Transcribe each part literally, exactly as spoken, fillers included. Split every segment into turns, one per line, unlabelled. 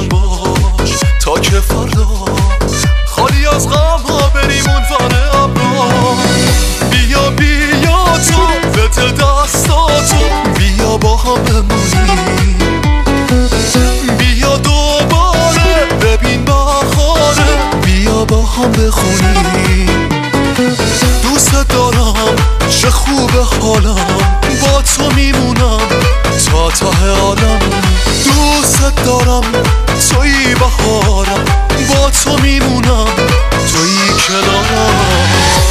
من باش تا که فردا خالی از غم ها بریم اون ور ابرا. بیا بیا تو بده دستاتو، بیا با هم بمونیم، بیا دوباره ببین بخاره، بیا با هم بخونیم. دوست دارم چه خوب حالم، با تو میمونم تا ته عالم. دوست دارم تویی بهارم، با تو میمونم تویی کنارم.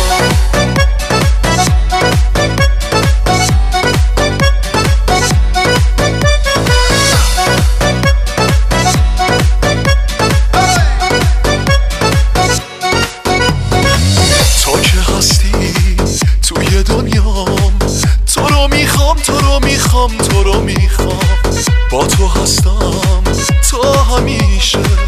تا که هستی توی دنیام، تو رو میخوام تو رو میخوام تو رو میخوام. با تو هستم تا همیشه.